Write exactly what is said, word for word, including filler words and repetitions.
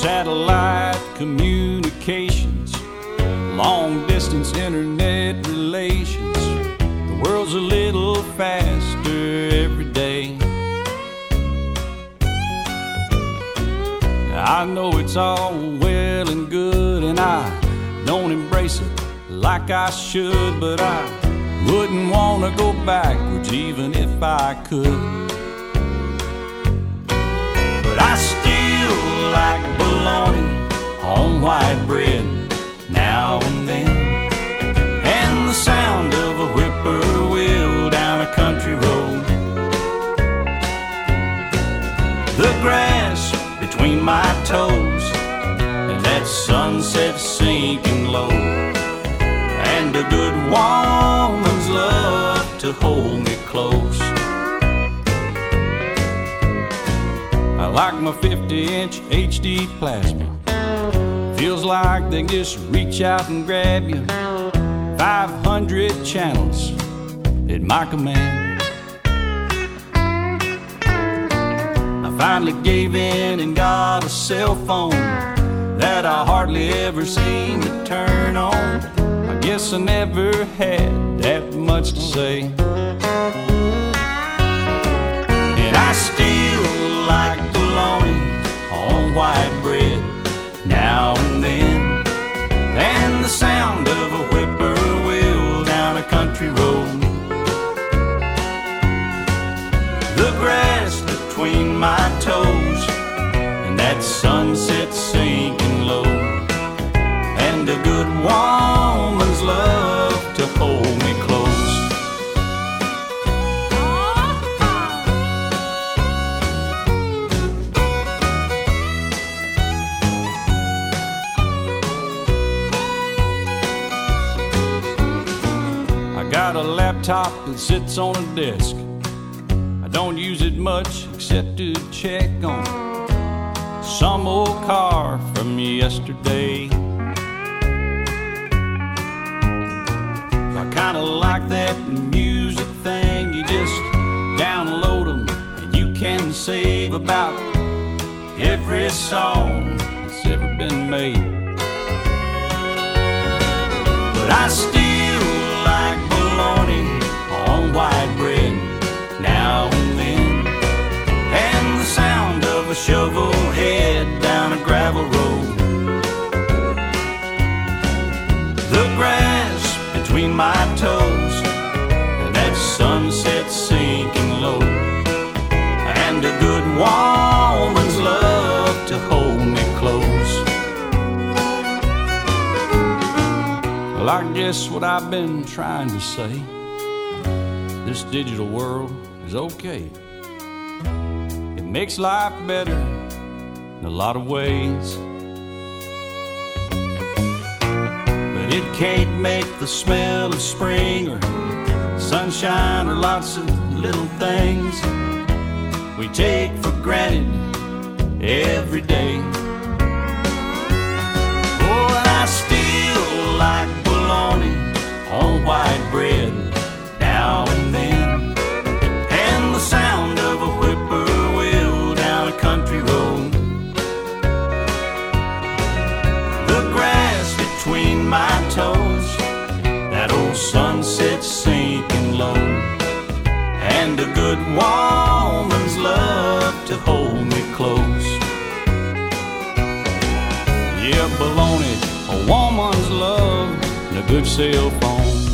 satellite communications, long-distance internet relations. The world's a little faster every day. I know it's all well and good, and I don't embrace it like I should, but I wouldn't want to go backwards even if I could. But I still like bologna on white bread now and then, and the sound of a whippoorwill down a country road. The grass between my toes and that sunset sinking low, and a good woman's love to hold me close. I like my fifty inch H D plasma. Feels like they just reach out and grab you. five hundred channels at my command. I finally gave in and got a cell phone that I hardly ever seem to turn on. I guess I never had that much to say. And I still like bologna on white bread now and then, and the sound of a whippoorwill down a country road. The grass between my toes and that sunset sinking low, and a good woman's love to hold me close. I got a laptop that sits on a desk. I don't use it much except to check on some old car from yesterday. I kinda like that music thing. You just download them and you can save about every song that's ever been made. But I still like bologna on white bread now and then, and the sound of a shovel head down a gravel road. The grass between my toes and that sunset sinking low, and a good woman's love to hold me close. Well, I guess what I've been trying to say, this digital world is okay. It makes life better in a lot of ways, but it can't make the smell of spring or sunshine or lots of little things we take for granted every day. Oh, and I still like bologna on white bread now and then, and the sound of a whippoorwill down a country road. The grass between my toes, that old sunset sinking low, and a good woman's love to hold me close. Yeah, bologna, a woman's love, and a good cell phone.